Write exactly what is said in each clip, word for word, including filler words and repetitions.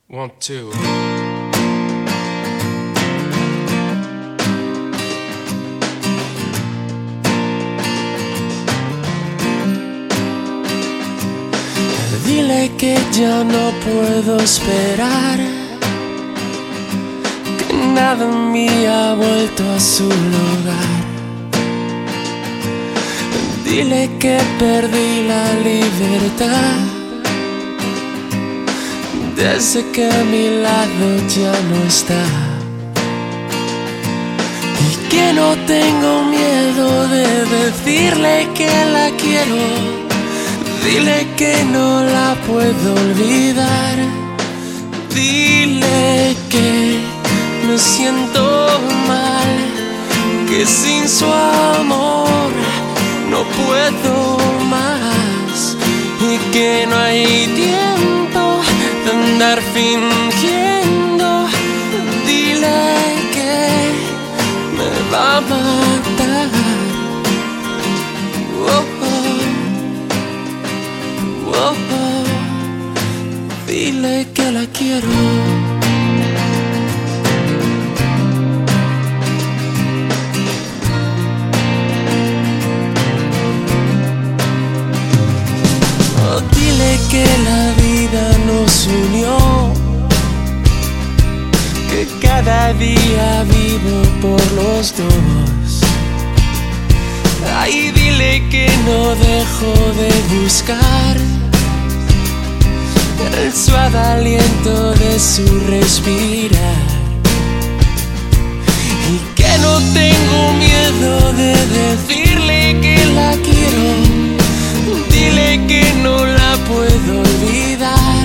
One, two. Dile que ya no puedo esperar, que nada en mí ha vuelto a su lugar. Dile que perdí la libertad desde que a mi lado ya no está, y que no tengo miedo de decirle que la quiero. Dile que no la puedo olvidar. Dile que me siento mal, que sin su amor no puedo más, y que no hay tiempo de andar fingiendo. Dile que me va a matar. Oh, oh, oh. Dile que la quiero. Oh, dile que la vida nos unió, que cada día vivo por los dos. Ay, dile que no dejo de buscar el suave aliento de su respirar, y que no tengo miedo de decirle que la quiero. Dile que no la puedo olvidar.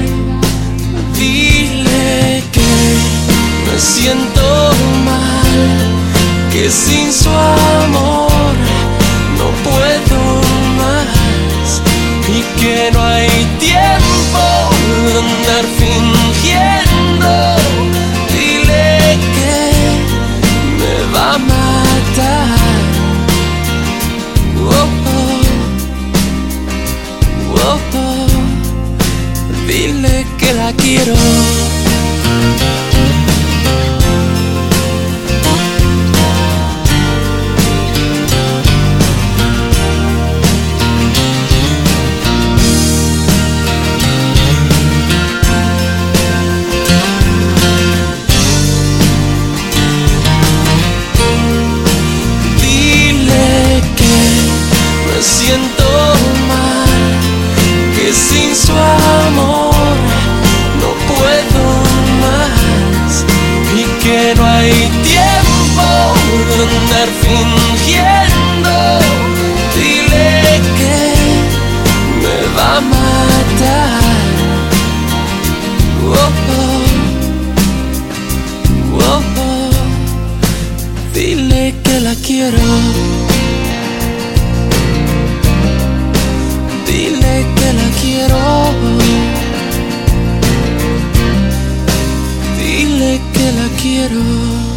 Dile que me siento mal, que sin su amor no puedo más, y que no hay tiempo de andar fingiendo. Dile que me va a matar. Oh, oh, oh, oh. Dile que la quiero. Siento mal, que sin su amor no puedo más, y que no hay tiempo de andar fingiendo. Dile que me va a matar. Oh, oh, oh, oh. Dile que la quiero. Dile que la quiero. Dile que la quiero.